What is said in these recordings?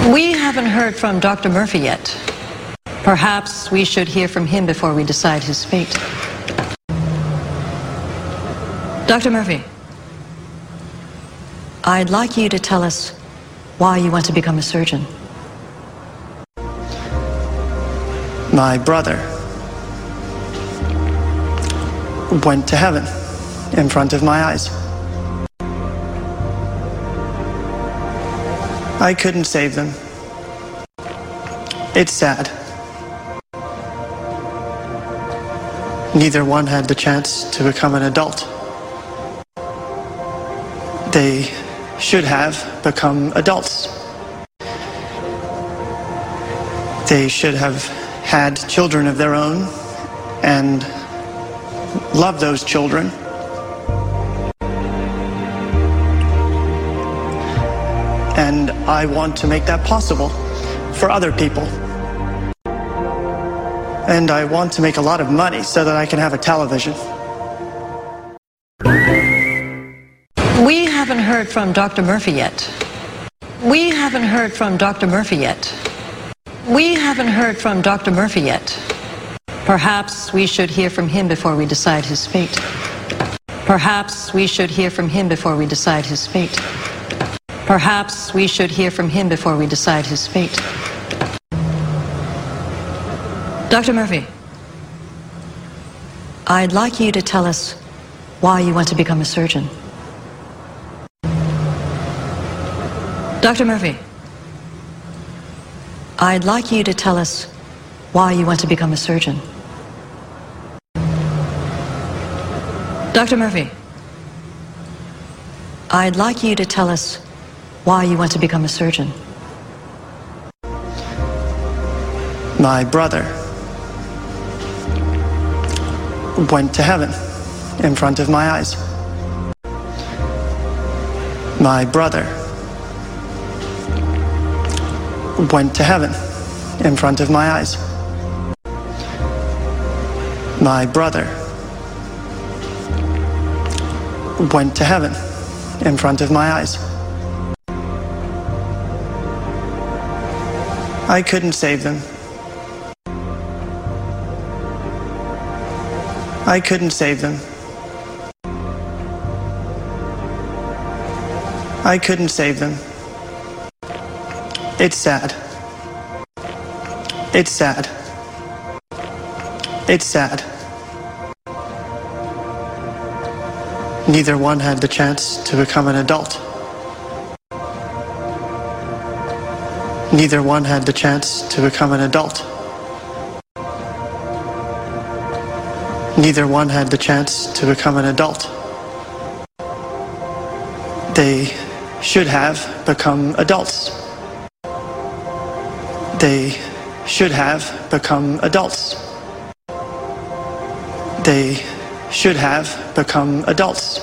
We haven't heard from Dr. Murphy yet. Perhaps we should hear from him before we decide his fate. Dr. Murphy, I'd like you to tell us why you want to become a surgeon. My brother went to heaven in front of my eyes. I couldn't save them. It's sad. Neither one had the chance to become an adult. They should have become adults. They should have had children of their own and loved those children. And I want to make that possible for other people. And I want to make a lot of money so that I can have a television. We haven't heard from Dr. Murphy yet. We haven't heard from Dr. Murphy yet. We haven't heard from Dr. Murphy yet. Perhaps we should hear from him before we decide his fate. Perhaps we should hear from him before we decide his fate. Perhaps we should hear from him before we decide his fate. Dr. Murphy, I'd like you to tell us why you want to become a surgeon. Dr. Murphy, I'd like you to tell us why you want to become a surgeon. Dr. Murphy, I'd like you to tell us why you want to become a surgeon. My brother went to heaven in front of my eyes. My brother went to heaven in front of my eyes. My brother went to heaven in front of my eyes. I couldn't save them. I couldn't save them. I couldn't save them. It's sad. It's sad. It's sad. Neither one had the chance to become an adult. Neither one had the chance to become an adult. Neither one had the chance to become an adult. They should have become adults. They should have become adults. They should have become adults.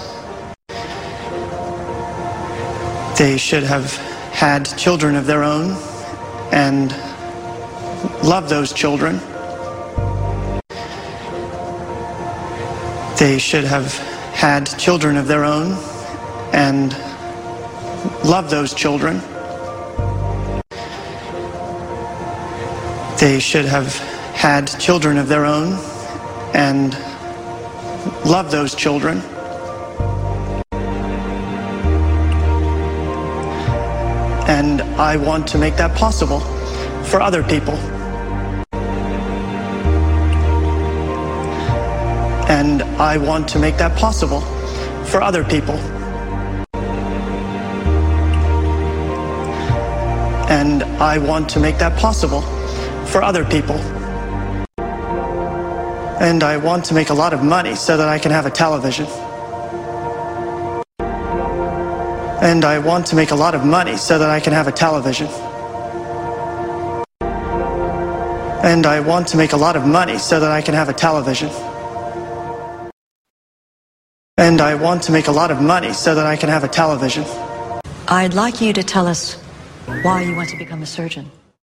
They should have had children of their own and loved those children. They should have had children of their own and loved those children. They should have had children of their own and loved those children. And I want to make that possible for other people. And I want to make that possible for other people. And I want to make that possible for other people. And I want to make a lot of money so that I can have a television. And I want to make a lot of money so that I can have a television. And I want to make a lot of money so that I can have a television. And I want to make a lot of money so that I can have a television. I'd like you to tell us why you want to become a surgeon.